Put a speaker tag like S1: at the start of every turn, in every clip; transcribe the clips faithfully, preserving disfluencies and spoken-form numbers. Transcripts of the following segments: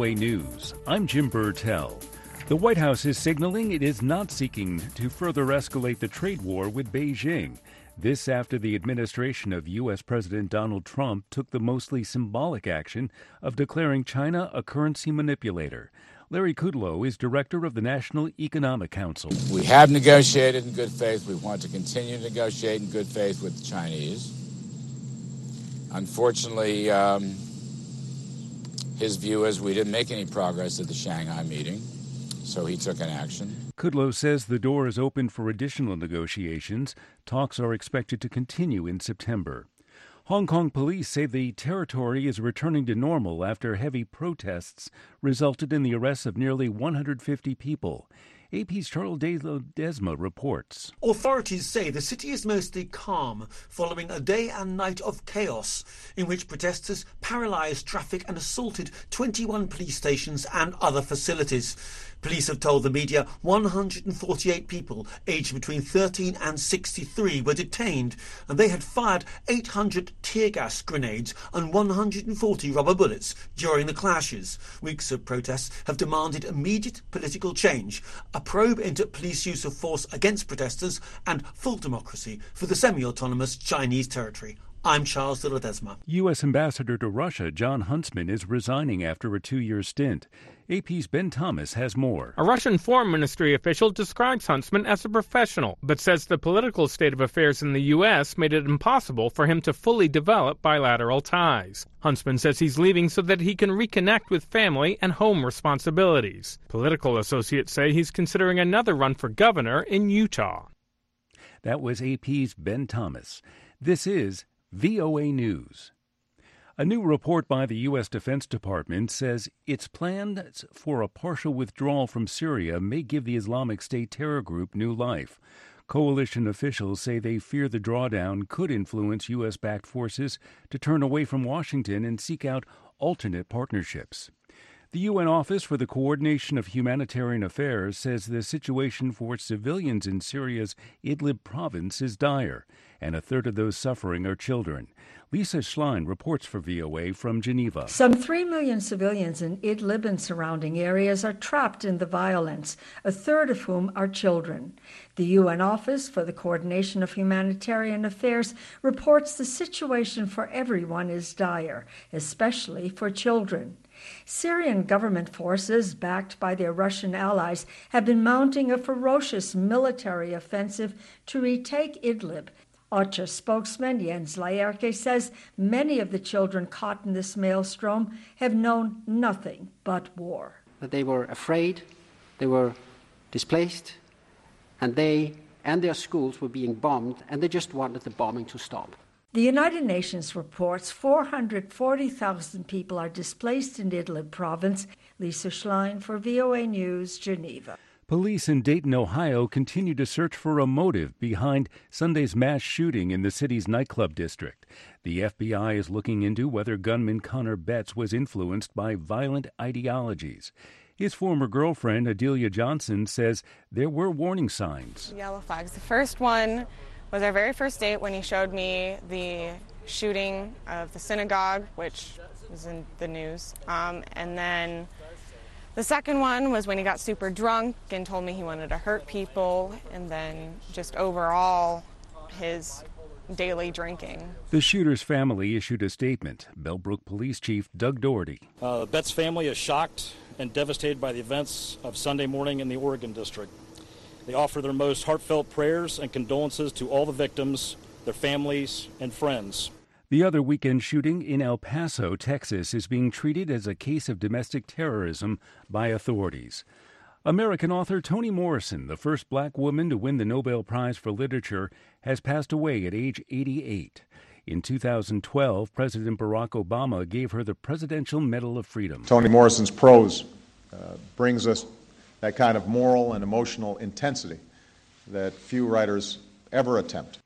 S1: O A News. I'm Jim Burtell. The White House is signaling it is not seeking to further escalate the trade war with Beijing. This after the administration of U S. President Donald Trump took the mostly symbolic action of declaring China a currency manipulator. Larry Kudlow is director of the National Economic Council.
S2: We have negotiated in good faith. We want to continue to negotiate in good faith with the Chinese. Unfortunately, um, his view is we didn't make any progress at the Shanghai meeting, so he took an action.
S1: Kudlow says the door is open for additional negotiations. Talks are expected to continue in September. Hong Kong police say the territory is returning to normal after heavy protests resulted in the arrest of nearly one hundred fifty people. A P's Charles Desma reports.
S3: Authorities say the city is mostly calm following a day and night of chaos in which protesters paralysed traffic and assaulted twenty-one police stations and other facilities. Police have told the media one hundred forty-eight people aged between thirteen and sixty-three were detained, and they had fired eight hundred tear gas grenades and one hundred forty rubber bullets during the clashes. Weeks of protests have demanded immediate political change, a probe into police use of force against protesters, and full democracy for the semi-autonomous Chinese territory. I'm Charles de Ledesma.
S1: U S. Ambassador to Russia John Huntsman is resigning after a two-year stint. A P's Ben Thomas has more.
S4: A Russian foreign ministry official describes Huntsman as a professional, but says the political state of affairs in the U S made it impossible for him to fully develop bilateral ties. Huntsman says he's leaving so that he can reconnect with family and home responsibilities. Political associates say he's considering another run for governor in Utah.
S1: That was A P's Ben Thomas. This is V O A News. A new report by the U S. Defense Department says its plans for a partial withdrawal from Syria may give the Islamic State terror group new life. Coalition officials say they fear the drawdown could influence U S.-backed forces to turn away from Washington and seek out alternate partnerships. The U N Office for the Coordination of Humanitarian Affairs says the situation for civilians in Syria's Idlib province is dire, and a third of those suffering are children. Lisa Schlein reports for V O A from Geneva.
S5: Some three million civilians in Idlib and surrounding areas are trapped in the violence, a third of whom are children. The U N Office for the Coordination of Humanitarian Affairs reports the situation for everyone is dire, especially for children. Syrian government forces, backed by their Russian allies, have been mounting a ferocious military offensive to retake Idlib. OCHA spokesman Jens Laerke says many of the children caught in this maelstrom have known nothing but war.
S6: They were afraid, they were displaced, and they and their schools were being bombed, and they just wanted the bombing to stop.
S5: The United Nations reports four hundred forty thousand people are displaced in Idlib province. Lisa Schlein for V O A News, Geneva.
S1: Police in Dayton, Ohio, continue to search for a motive behind Sunday's mass shooting in the city's nightclub district. The F B I is looking into whether gunman Connor Betts was influenced by violent ideologies. His former girlfriend, Adelia Johnson, says there were warning signs.
S7: Yellow flags. The first one was our very first date when he showed me the shooting of the synagogue, which was in the news. Um, and then the second one was when he got super drunk and told me he wanted to hurt people, and then just overall his daily drinking.
S1: The shooter's family issued a statement. Bellbrook Police Chief Doug Doherty.
S8: Uh, the Betts family is shocked and devastated by the events of Sunday morning in the Oregon District. They offer their most heartfelt prayers and condolences to all the victims, their families, and friends.
S1: The other weekend shooting in El Paso, Texas, is being treated as a case of domestic terrorism by authorities. American author Toni Morrison, the first black woman to win the Nobel Prize for Literature, has passed away at age eighty-eight. In two thousand twelve, President Barack Obama gave her the Presidential Medal of Freedom.
S9: Toni Morrison's prose uh, brings us that kind of moral and emotional intensity that few writers ever attempt.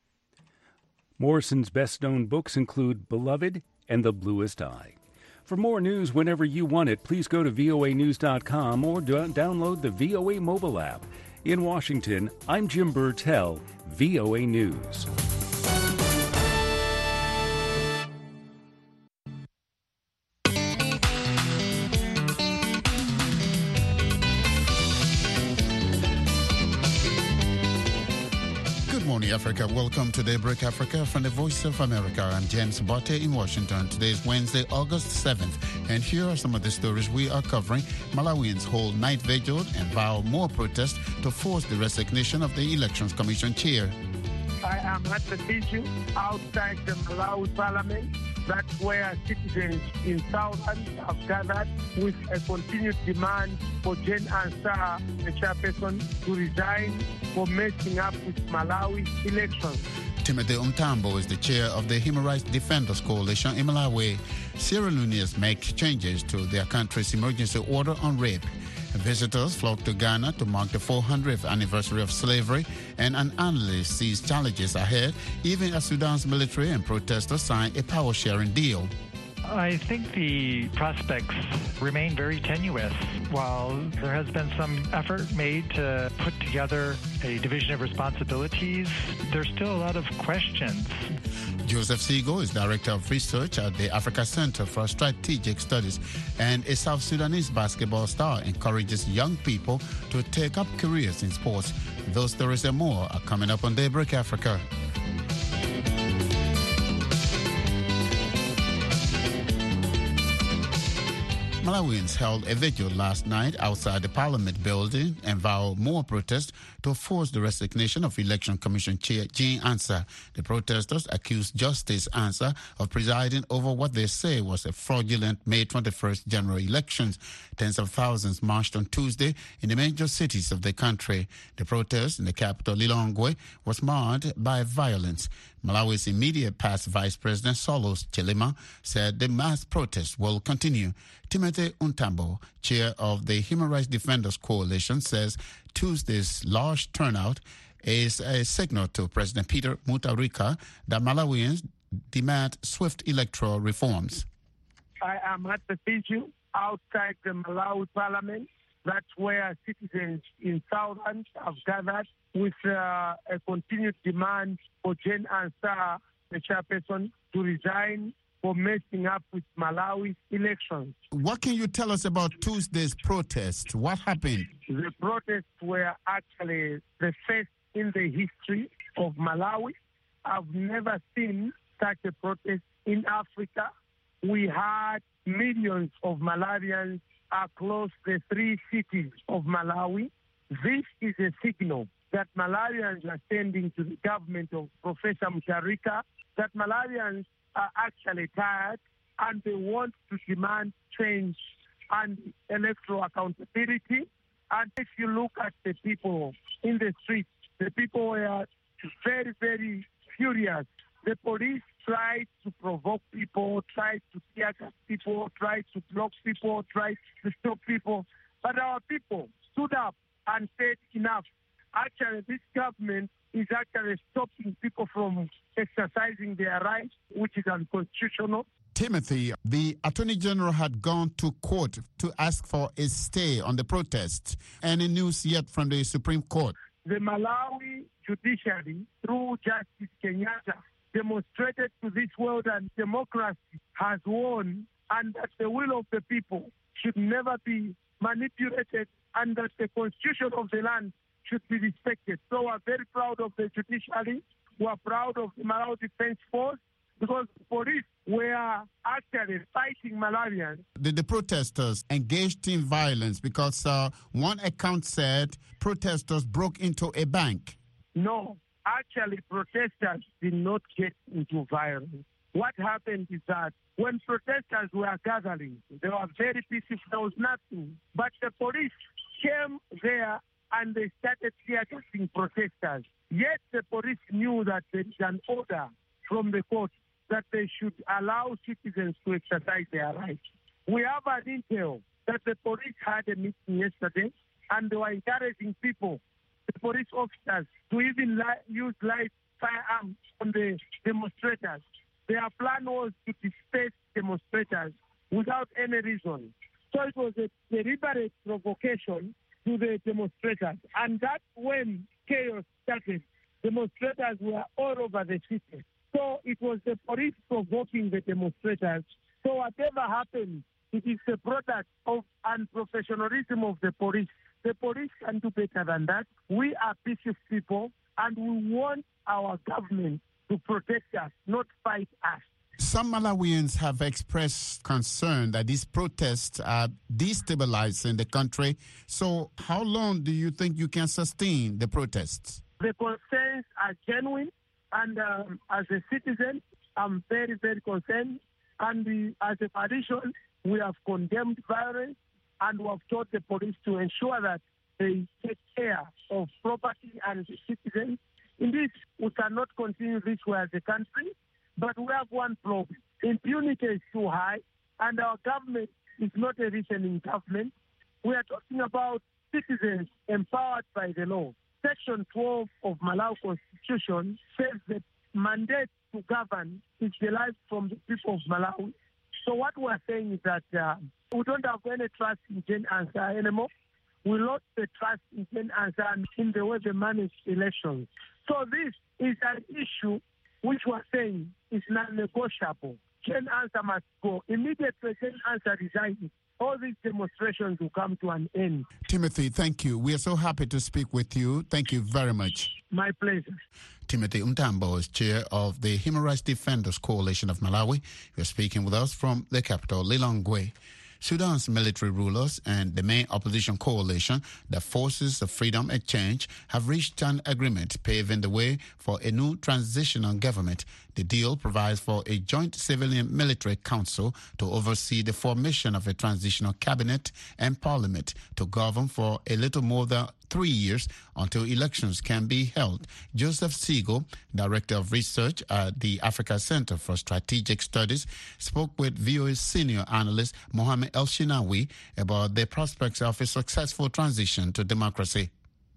S1: Morrison's best-known books include Beloved and The Bluest Eye. For more news whenever you want it, please go to V O A news dot com or do- download the V O A mobile app. In Washington, I'm Jim Burtell, V O A News.
S10: evening, Africa. Welcome to Daybreak Africa from the Voice of America. I'm James Botte in Washington. Today is Wednesday, August seventh, and here are some of the stories we are covering. Malawians hold night vigil and vow more protests to force the resignation of the Elections Commission chair.
S11: I am at the vigil outside the Malawi Parliament. That's where citizens in Southern have gathered with a continued demand for Jane Ansah, the chairperson, to resign for messing up with Malawi's elections.
S10: Timothy Untambo is the chair of the Human Rights Defenders Coalition in Malawi. Sierra Leoneans make changes to their country's emergency order on rape. Visitors flock to Ghana to mark the four hundredth anniversary of slavery, and an analyst sees challenges ahead, even as Sudan's military and protesters sign a power-sharing deal.
S12: I think the prospects remain very tenuous. While there has been some effort made to put together a division of responsibilities, there's still a lot of questions.
S10: Joseph Sigo is Director of Research at the Africa Center for Strategic Studies, and a South Sudanese basketball star encourages young people to take up careers in sports. Those stories and more are coming up on Daybreak Africa. Malawians held a vigil last night outside the Parliament building and vowed more protests to force the resignation of Election Commission Chair Jane Ansah. The protesters accused Justice Ansah of presiding over what they say was a fraudulent May twenty-first general elections. Tens of thousands marched on Tuesday in the major cities of the country. The protest in the capital, Lilongwe, was marred by violence. Malawi's immediate past Vice President Solos Chilima said the mass protests will continue. Timothy Untambo, chair of the Human Rights Defenders Coalition, says Tuesday's large turnout is a signal to President Peter Mutharika that Malawians demand swift electoral reforms.
S11: I am at the vigil outside the Malawi Parliament. That's where citizens in Southern have gathered with uh, a continued demand for Jane Ansah, the chairperson, to resign for messing up with Malawi's elections.
S10: What can you tell us about Tuesday's protest? What happened?
S11: The protests were actually the first in the history of Malawi. I've never seen such a protest in Africa. We had millions of Malawians across the three cities of Malawi. This is a signal that Malawians are sending to the government of Professor Mutharika, that Malawians are actually tired and they want to demand change and electoral accountability. And if you look at the people in the streets, the people were very, very furious. The police tried to provoke people, tried to tear gas people, tried to block people, tried to stop people. But our people stood up and said enough. Actually, this government is actually stopping people from exercising their rights, which is unconstitutional.
S10: Timothy, the Attorney General had gone to court to ask for a stay on the protest. Any news yet from the Supreme Court?
S11: The Malawi judiciary, through Justice Kenyatta, demonstrated to this world that democracy has won and that the will of the people should never be manipulated and that the constitution of the land should be respected. So we're very proud of the judiciary. We're proud of the Malawi Defense Force because the police were actually fighting Malawians.
S10: Did the protesters engaged in violence? Because uh, one account said protesters broke into a bank.
S11: No, actually protesters did not get into violence. What happened is that when protesters were gathering, they were very peaceful, there was nothing. But the police came there and they started tear-gassing protesters. Yet the police knew that there is an order from the court that they should allow citizens to exercise their rights. We have an intel that the police had a meeting yesterday and they were encouraging people, the police officers, to even li- use live firearms on the demonstrators. Their plan was to disperse demonstrators without any reason. So it was a deliberate provocation to the demonstrators. And that's when chaos started. Demonstrators were all over the city. So it was the police provoking the demonstrators. So whatever happened, it is the product of unprofessionalism of the police. The police can do better than that. We are peaceful people, and we want our government to protect us, not fight us.
S10: Some Malawians have expressed concern that these protests are destabilizing the country. So how long do you think you can sustain the protests?
S11: The concerns are genuine, and um, as a citizen, I'm very, very concerned. And the, as a coalition, we have condemned violence, and we have told the police to ensure that they take care of property and citizens. Indeed, we cannot continue this way as a country, but we have one problem. Impunity is too high, and our government is not a listening government. We are talking about citizens empowered by the law. Section twelve of Malawi Constitution says that mandate to govern is derived from the people of Malawi. So what we are saying is that uh, we don't have any trust in Jane Ansah anymore. We lost the trust in Jane Ansah and in the way they manage elections. So this is an issue which we are saying is non-negotiable. Jane Ansah must go. Immediately Jane Ansah resigns, all these demonstrations will come to an end.
S10: Timothy, thank you. We are so happy to speak with you. Thank you very much.
S11: My pleasure.
S10: Timothy Umtambo is chair of the Human Rights Defenders Coalition of Malawi. You're speaking with us from the capital, Lilongwe. Sudan's military rulers and the main opposition coalition, the Forces of Freedom and Change, have reached an agreement paving the way for a new transitional government. The deal provides for a joint civilian-military council to oversee the formation of a transitional cabinet and parliament to govern for a little more than three years until elections can be held. Joseph Siegel, Director of Research at the Africa Center for Strategic Studies, spoke with V O A's senior analyst Mohamed El-Shinawi about the prospects of a successful transition to democracy.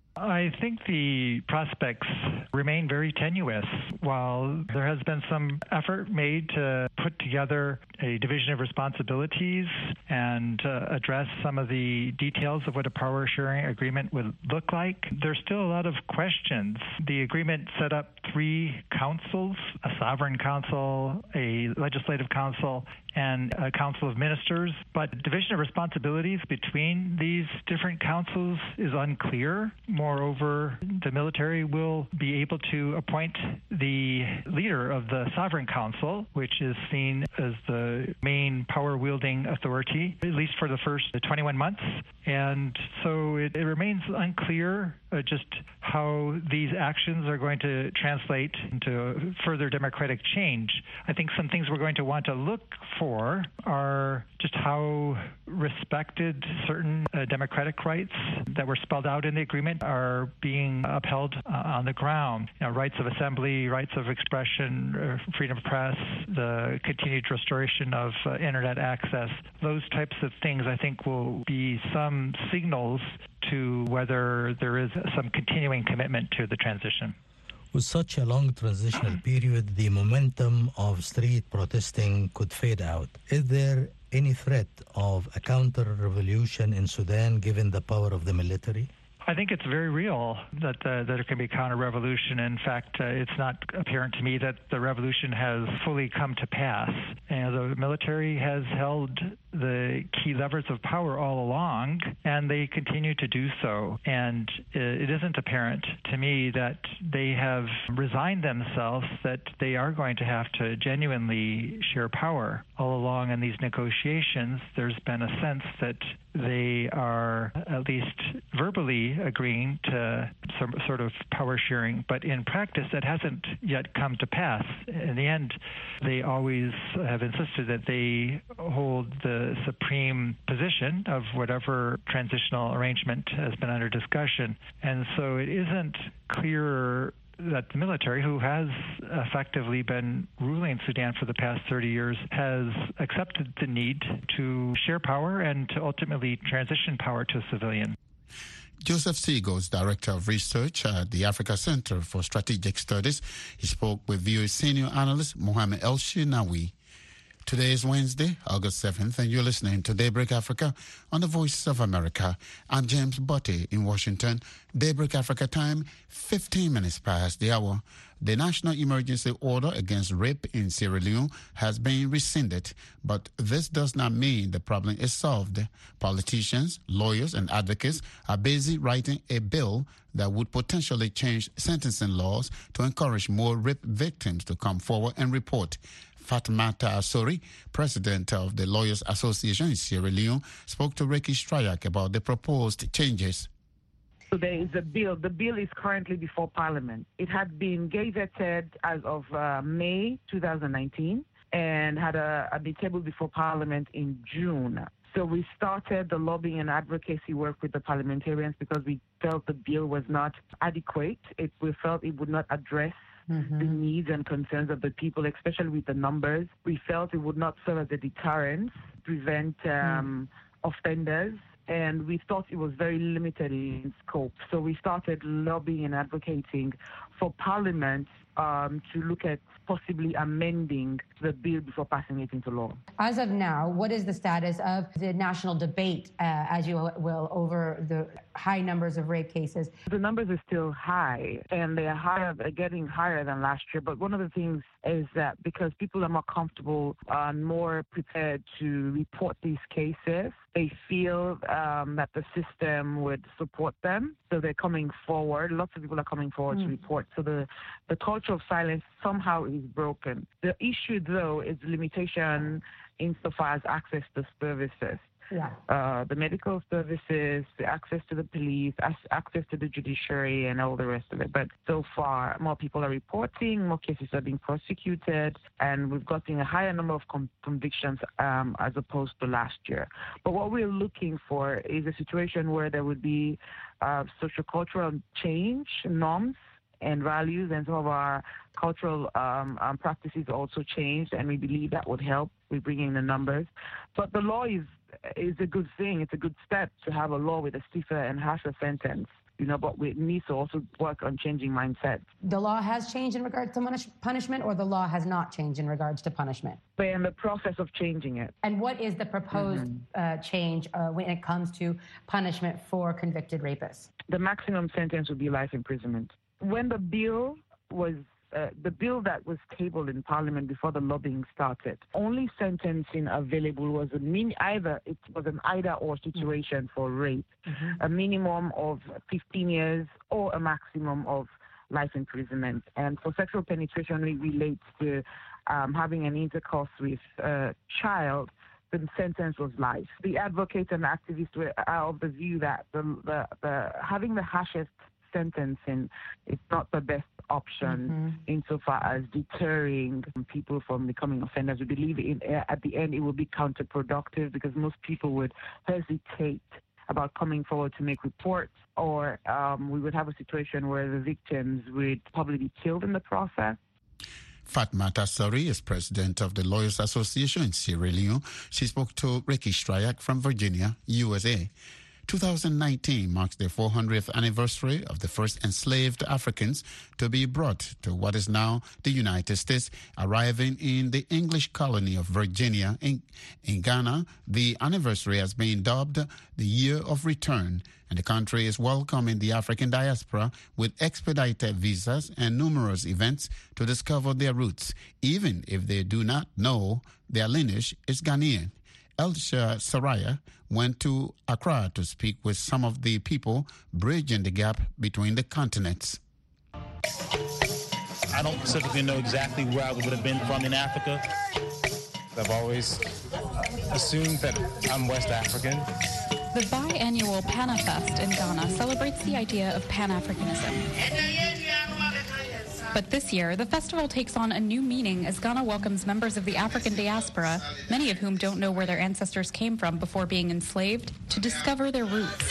S12: I think the prospects remain very tenuous. While there has been some effort made to put together a division of responsibilities and uh, address some of the details of what a power sharing agreement would look like, there's still a lot of questions. The agreement set up three councils, a sovereign council, a legislative council, and a council of ministers, but division of responsibilities between these different councils is unclear. Moreover, the military will be able to appoint the leader of the sovereign council, which is seen as the main power-wielding authority, at least for the first twenty-one months. And so it, it remains unclear uh, just how these actions are going to translate into further democratic change. I think some things we're going to want to look for are just how respected certain uh, democratic rights that were spelled out in the agreement are being upheld uh, on the ground. You know, rights of assembly, rights of expression, uh, freedom of press, the continued restoration of uh, internet access. Those types of things, I think, will be some signals to whether there is some continuing commitment to the transition.
S13: With such a long transitional period, the momentum of street protesting could fade out. Is there any threat of a counter-revolution in Sudan given the power of the military?
S12: I think it's very real that uh, that there can be counter-revolution. In fact, uh, it's not apparent to me that the revolution has fully come to pass. And the military has held the key levers of power all along, and they continue to do so. And it isn't apparent to me that they have resigned themselves that they are going to have to genuinely share power. All along in these negotiations, there's been a sense that they are at least verbally agreeing to some sort of power sharing, but in practice that hasn't yet come to pass. In the end, they always have insisted that they hold the supreme position of whatever transitional arrangement has been under discussion. And so it isn't clear that the military, who has effectively been ruling Sudan for the past thirty years, has accepted the need to share power and to ultimately transition power to a civilian.
S10: Joseph Siegel is Director of Research at the Africa Center for Strategic Studies. He spoke with V O A senior analyst Mohamed El-Shinawi. Today is Wednesday, August seventh, and you're listening to Daybreak Africa on the Voice of America. I'm James Botte in Washington. Daybreak Africa time, fifteen minutes past the hour. The national emergency order against rape in Sierra Leone has been rescinded, but this does not mean the problem is solved. Politicians, lawyers, and advocates are busy writing a bill that would potentially change sentencing laws to encourage more rape victims to come forward and report. Fatmata Asori, president of the Lawyers Association in Sierra Leone, spoke to Ricky Strayak about the proposed changes.
S14: So there is a bill. The bill is currently before Parliament. It had been gazetted as of uh, May twenty nineteen and had a, a be tabled before Parliament in June. So we started the lobbying and advocacy work with the parliamentarians because we felt the bill was not adequate. It, we felt it would not address Mm-hmm. the needs and concerns of the people, especially with the numbers. We felt it would not serve as a deterrent, prevent um, mm. offenders, and we thought it was very limited in scope. So we started lobbying and advocating for Parliament um, to look at possibly amending the bill before passing it into law.
S15: As of now, what is the status of the national debate, uh, as you will, over the high numbers of rape cases?
S14: The numbers are still high, and they are higher, they're getting higher than last year. But one of the things is that because people are more comfortable and more prepared to report these cases, they feel um, that the system would support them. So they're coming forward. Lots of people are coming forward mm. to report. So the, the culture of silence somehow is broken. The issue, though, is limitation insofar as access to services. Yeah. Uh, the medical services, the access to the police, access to the judiciary, and all the rest of it. But so far, more people are reporting, more cases are being prosecuted, and we've gotten a higher number of com- convictions um, as opposed to last year. But what we're looking for is a situation where there would be uh, sociocultural change, norms, and values, and some of our cultural um, um, practices also changed, and we believe that would help with bringing the numbers. But the law is is a good thing. It's a good step to have a law with a stiffer and harsher sentence, you know, but we need to also work on changing mindsets.
S15: The law has changed in regards to punish- punishment, or the law has not changed in regards to punishment?
S14: We're in the process of changing it.
S15: And what is the proposed mm-hmm. uh, change uh, when it comes to punishment for convicted rapists?
S14: The maximum sentence would be life imprisonment. When the bill was Uh, the bill that was tabled in Parliament before the lobbying started, only sentencing available was a min- either it was an either-or situation for rape, mm-hmm. a minimum of fifteen years or a maximum of life imprisonment. And for sexual penetration, it relates to um, having an intercourse with a child. The sentence was life. The advocates and activists were are of the view that the, the, the having the harshest sentencing is not the best option mm-hmm. insofar as deterring people from becoming offenders. We believe in, at the end it will be counterproductive because most people would hesitate about coming forward to make reports, or um, we would have a situation where the victims would probably be killed in the process.
S10: Fatmata Asori is president of the Lawyers Association in Sierra Leone. She spoke to Ricky Strayak from Virginia, U S A. twenty nineteen marks the four hundredth anniversary of the first enslaved Africans to be brought to what is now the United States, arriving in the English colony of Virginia. In, in Ghana, the anniversary has been dubbed the Year of Return, and the country is welcoming the African diaspora with expedited visas and numerous events to discover their roots, even if they do not know their lineage is Ghanaian. Elsha Saraya went to Accra to speak with some of the people bridging the gap between the continents.
S16: I don't specifically know exactly where I would have been from in Africa.
S17: I've always assumed that I'm West African.
S18: The biannual PanaFest in Ghana celebrates the idea of Pan-Africanism. But this year, the festival takes on a new meaning as Ghana welcomes members of the African diaspora, many of whom don't know where their ancestors came from before being enslaved, to discover their roots.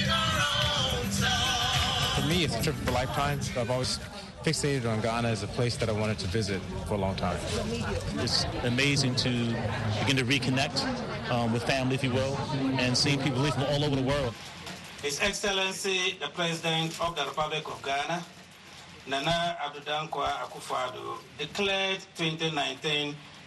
S17: For me, it's a trip of a lifetime. I've always fixated on Ghana as a place that I wanted to visit for a long time.
S16: It's amazing to begin to reconnect um, with family, if you will, and seeing people from all over the world.
S19: His Excellency, the President of the Republic of Ghana, Nana Addo Dankwa Akufo-Addo, declared twenty nineteen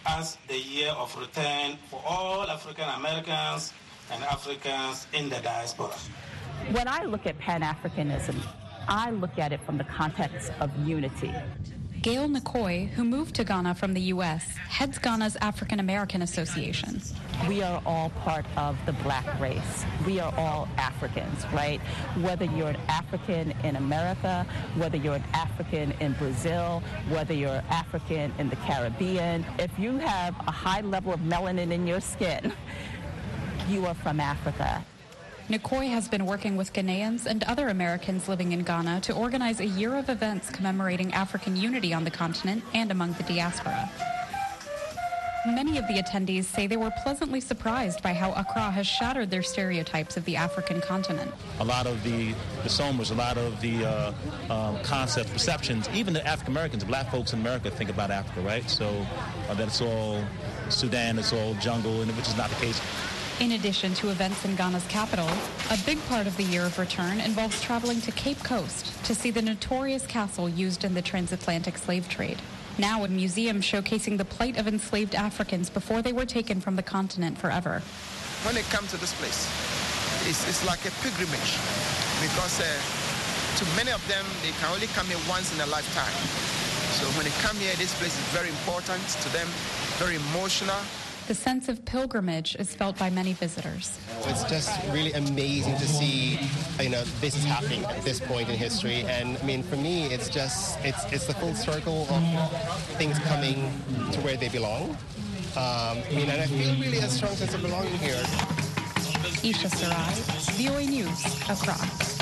S19: as the year of return for all African Americans and Africans in the diaspora.
S20: When I look at Pan-Africanism, I look at it from the context of unity.
S18: Gail Nikoi, who moved to Ghana from the U S, heads Ghana's African American Association.
S20: We are all part of the black race. We are all Africans, right? Whether you're an African in America, whether you're an African in Brazil, whether you're African in the Caribbean, if you have a high level of melanin in your skin, you are from Africa.
S18: Nikoi has been working with Ghanaians and other Americans living in Ghana to organize a year of events commemorating African unity on the continent and among the diaspora. Many of the attendees say they were pleasantly surprised by how Accra has shattered their stereotypes of the African continent.
S16: A lot of the, the SOMers, a lot of the uh, um, concepts, perceptions, even the African Americans, black folks in America think about Africa, right? So uh, that it's all Sudan, it's all jungle, and which is not the case.
S18: In addition to events in Ghana's capital, a big part of the year of return involves traveling to Cape Coast to see the notorious castle used in the transatlantic slave trade. Now a museum showcasing the plight of enslaved Africans before they were taken from the continent forever.
S21: When they come to this place, it's, it's like a pilgrimage because uh, to many of them, they can only come here once in a lifetime. So when they come here, this place is very important to them, very emotional.
S18: The sense of pilgrimage is felt by many visitors.
S22: It's just really amazing to see, you know, this is happening at this point in history. And I mean, for me, it's just, it's it's the full circle of things coming to where they belong. Um, I mean, and I feel really a strong sense of belonging here.
S18: Isha Sarai, V O A News, Accra.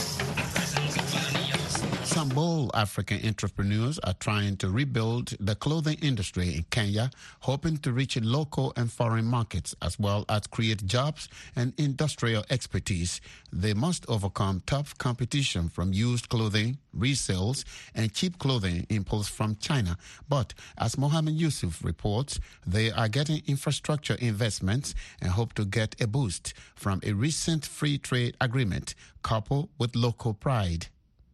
S10: Some bold African entrepreneurs are trying to rebuild the clothing industry in Kenya, hoping to reach local and foreign markets as well as create jobs and industrial expertise. They must overcome tough competition from used clothing, resales, and cheap clothing imports from China. But as Mohammed Yusuf reports, they are getting infrastructure investments and hope to get a boost from a recent free trade agreement coupled with local pride.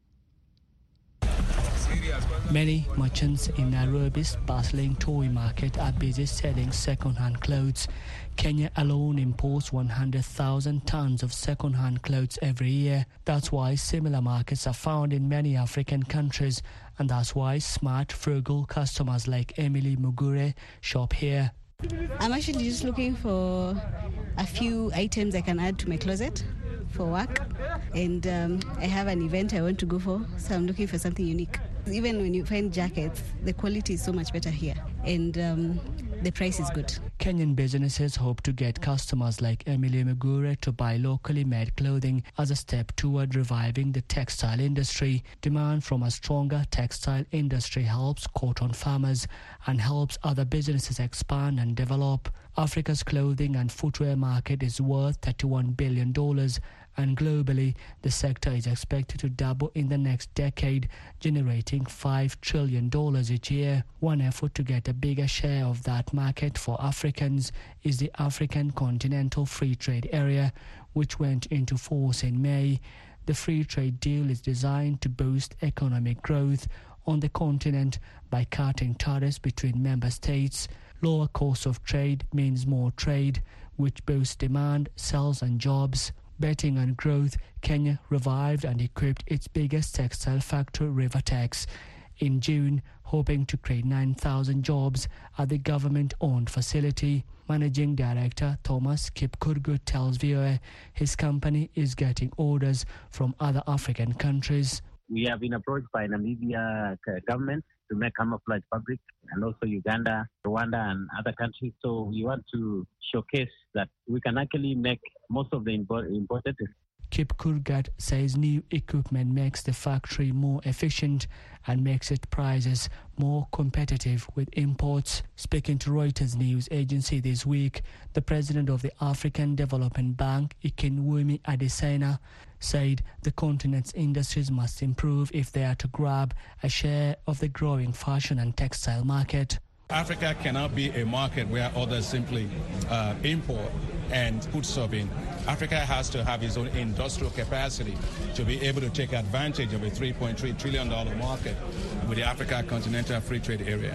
S23: Many merchants in Nairobi's bustling toy market are busy selling second-hand clothes. Kenya alone imports one hundred thousand tons of second-hand clothes every year. That's why similar markets are found in many African countries, and that's why smart, frugal customers like Emily Mugure shop here.
S24: I'm actually just looking for a few items I can add to my closet for work, and um, I have an event I want to go for, so I'm looking for something unique. Even when you find jackets, the quality is so much better here, and um, the price is good.
S23: Kenyan businesses hope to get customers like Emily Mugure to buy locally made clothing as a step toward reviving the textile industry. Demand from a stronger textile industry helps cotton farmers and helps other businesses expand and develop. Africa's clothing and footwear market is worth thirty-one billion dollars, and globally, the sector is expected to double in the next decade, generating five trillion dollars each year. One effort to get a bigger share of that market for Africans is the African Continental Free Trade Area, which went into force in May. The free trade deal is designed to boost economic growth on the continent by cutting tariffs between member states. Lower cost of trade means more trade, which boosts demand, sales and jobs. Betting on growth, Kenya revived and equipped its biggest textile factory, Rivertex, in June, hoping to create nine thousand jobs at the government-owned facility. Managing Director Thomas Kipkurgut tells V O A his company is getting orders from other African countries.
S25: We have been approached by Namibia government to make camouflage fabric, and also Uganda, Rwanda, and other countries. So we want to showcase that we can actually make most of the imported.
S23: Kipkurgut says new equipment makes the factory more efficient and makes its prices more competitive with imports. Speaking to Reuters news agency this week, the president of the African Development Bank, Ikenwumi Adesina, said the continent's industries must improve if they are to grab a share of the growing fashion and textile market.
S26: Africa cannot be a market where others simply uh, import and put stuff in. Africa has to have its own industrial capacity to be able to take advantage of a three point three trillion dollars market with the Africa Continental Free Trade Area.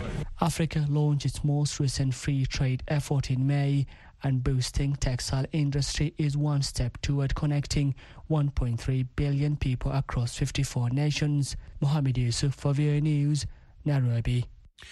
S23: Africa launched its most recent free trade effort in May, and boosting textile industry is one step toward connecting one point three billion people across fifty-four nations. Mohamed Yusuf for V O A News, Nairobi.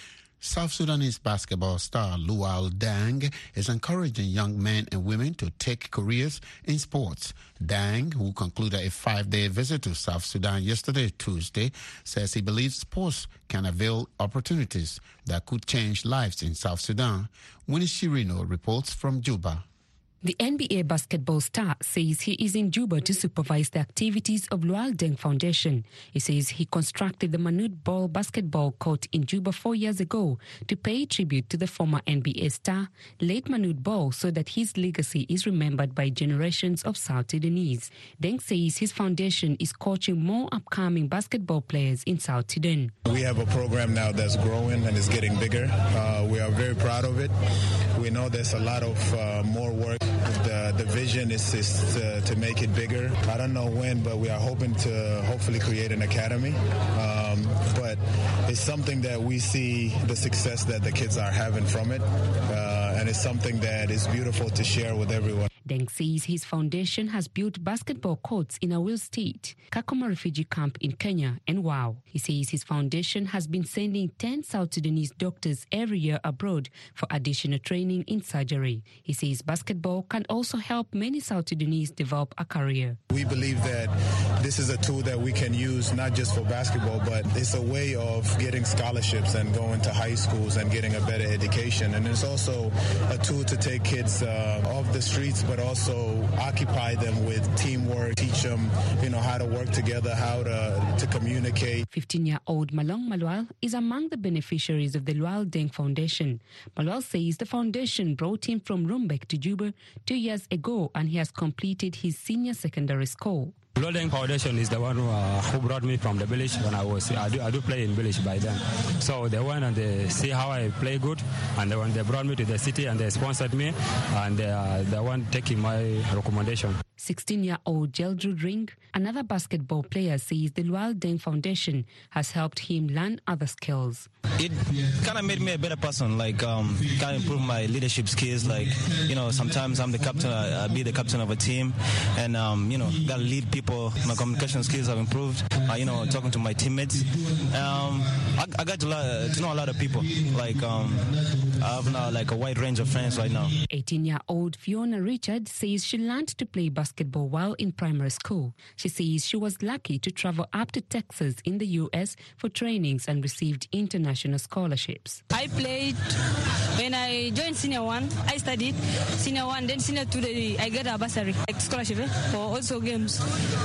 S10: South Sudanese basketball star Lual Deng is encouraging young men and women to take careers in sports. Deng, who concluded a five-day visit to South Sudan yesterday, Tuesday, says he believes sports can avail opportunities that could change lives in South Sudan. Winnie Shirino reports from Juba.
S2: The N B A basketball star says he is in Juba to supervise the activities of Lual Deng Foundation. He says he constructed the Manute Ball basketball court in Juba four years ago to pay tribute to the former N B A star, late Manute Ball, so that his legacy is remembered by generations of South Sudanese. Deng says his foundation is coaching more upcoming basketball players in South Sudan.
S3: We have a program now that's growing and is getting bigger. Uh, we are very proud of it. We know there's a lot of uh, more work. The, the vision is, is to, to make it bigger. I don't know when, but we are hoping to hopefully create an academy. Um, but it's something that we see the success that the kids are having from it. Uh, and it's something that is beautiful to share with everyone.
S2: Deng says his foundation has built basketball courts in Awil State, Kakuma refugee camp in Kenya, and Wau. He says his foundation has been sending ten South Sudanese doctors every year abroad for additional training in surgery. He says basketball can also help many South Sudanese develop a career.
S3: We believe that this is a tool that we can use not just for basketball, but it's a way of getting scholarships and going to high schools and getting a better education. And it's also a tool to take kids uh, off the streets, but also occupy them with teamwork, teach them, you know, how to work together, how to, to communicate.
S2: fifteen-year-old Malong Malwal is among the beneficiaries of the Lual Deng Foundation. Malwal says the foundation brought him from Rumbek to Juba two years ago, and he has completed his senior secondary school.
S4: Lual Deng Foundation is the one who, uh, who brought me from the village when I was, I do, I do play in village by then. So they went and they see how I play good, and they, when they brought me to the city and they sponsored me, and they are the one taking my recommendation.
S2: sixteen-year-old Jeldrud Ring, another basketball player, says the Lual Deng Foundation has helped him learn other skills.
S5: It kind of made me a better person, like um, kind of improve my leadership skills. Like, you know, sometimes I'm the captain, I, I be the captain of a team, and, um, you know, got to lead people. My communication skills have improved, uh, you know, talking to my teammates. Um, I, I got to, uh, to know a lot of people. Like, um, I have now like a wide range of friends right now.
S2: eighteen-year-old Fiona Richard says she learned to play basketball while in primary school. She says she was lucky to travel up to Texas in the U S for trainings and received international scholarships.
S6: I played when I joined senior one. I studied senior one, then senior two. I got a bursary like scholarship eh, for also games.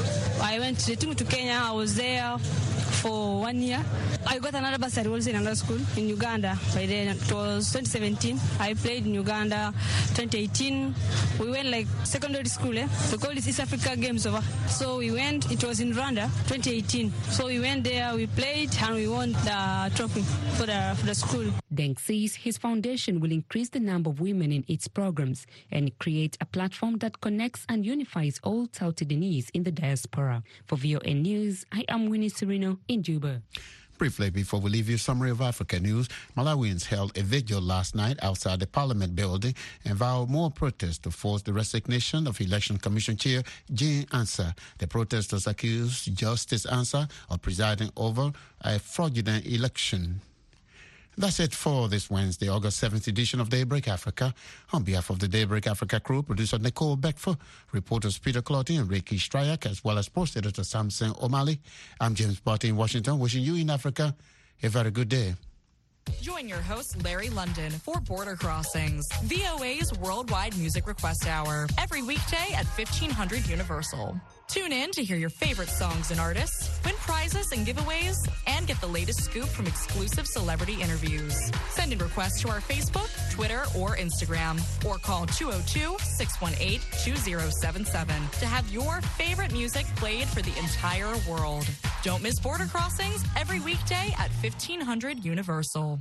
S6: I went to the team to Kenya. I was there for one year. I got another bursary also in another school in Uganda. By then it was twenty seventeen. I played in Uganda. twenty eighteen, we went like secondary school. Eh? We call it East Africa Games over. So we went. It was in Rwanda, twenty eighteen. So we went there. We played and we won the trophy for the for the school.
S2: Deng says his foundation will increase the number of women in its programs and create a platform that connects and unifies all South Sudanese in the diaspora. For V O A News, I am Winnie Serino in Juba.
S10: Briefly, before we leave you, summary of Africa news. Malawians held a vigil last night outside the Parliament building and vowed more protests to force the resignation of Election Commission Chair Jane Ansah. The protesters accused Justice Ansah of presiding over a fraudulent election. That's it for this Wednesday, August seventh edition of Daybreak Africa. On behalf of the Daybreak Africa crew, producer Nicole Beckford, reporters Peter Clotty and Ricky Stryak, as well as post editor Samson O'Malley, I'm James Barty in Washington, wishing you in Africa a very good day.
S7: Join your host, Larry London, for Border Crossings, V O A's Worldwide Music Request Hour, every weekday at fifteen hundred Universal. Tune in to hear your favorite songs and artists, win prizes and giveaways, and get the latest scoop from exclusive celebrity interviews. Send in requests to our Facebook, Twitter, or Instagram, or call two oh two, six one eight, two oh seven seven to have your favorite music played for the entire world. Don't miss Border Crossings every weekday at fifteen hundred Universal.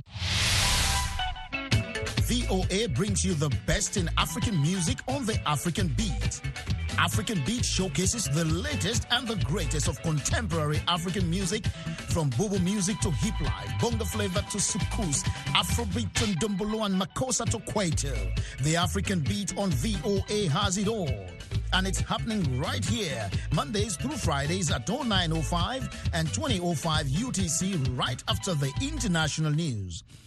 S27: V O A brings you the best in African music on the African beat.
S1: African Beat showcases the latest and the greatest of contemporary African music, from Bobo music to hip life, bongo flavor to soukous, Afrobeat and Dumbolo and Makossa to Kwaito. The African Beat on V O A has it all. And it's happening right here, Mondays through Fridays at oh nine oh five and twenty oh five U T C, right after the international news.